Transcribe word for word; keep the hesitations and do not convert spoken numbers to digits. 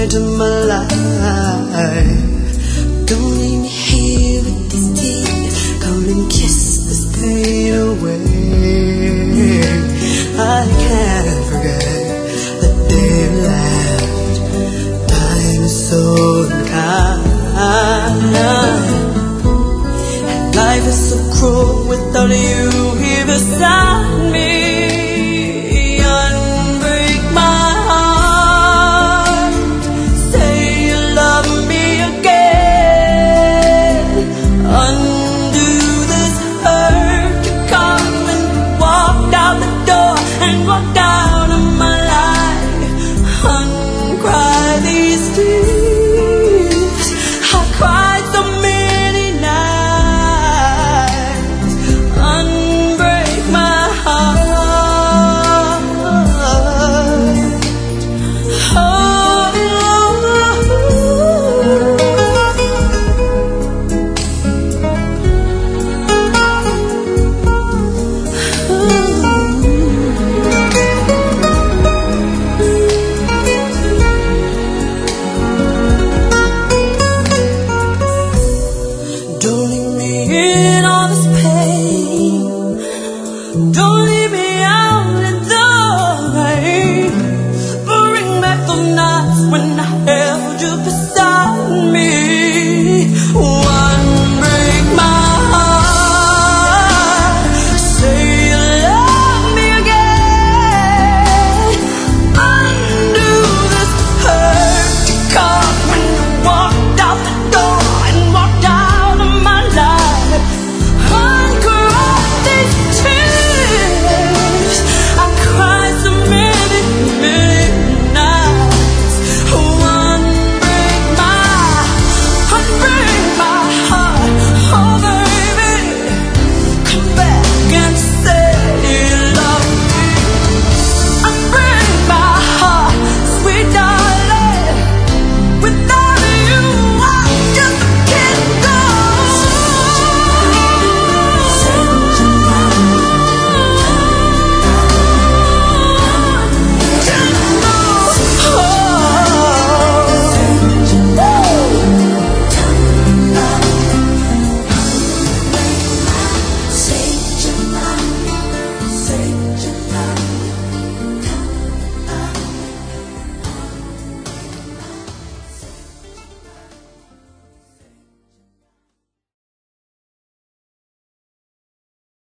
into my life. Don't leave me here with these tears. Come and kiss this pain away. I can't forget the day you left. Time is so unkind, and life is so cruel without you here beside me. Unbreak my heart. Say you love me again. Undo this hurt. You come and walk out the door and walk out of my life. Uncry these tears. I cried so many nights. Unbreak my heart. Oh, don't leave me in all this pain. Don't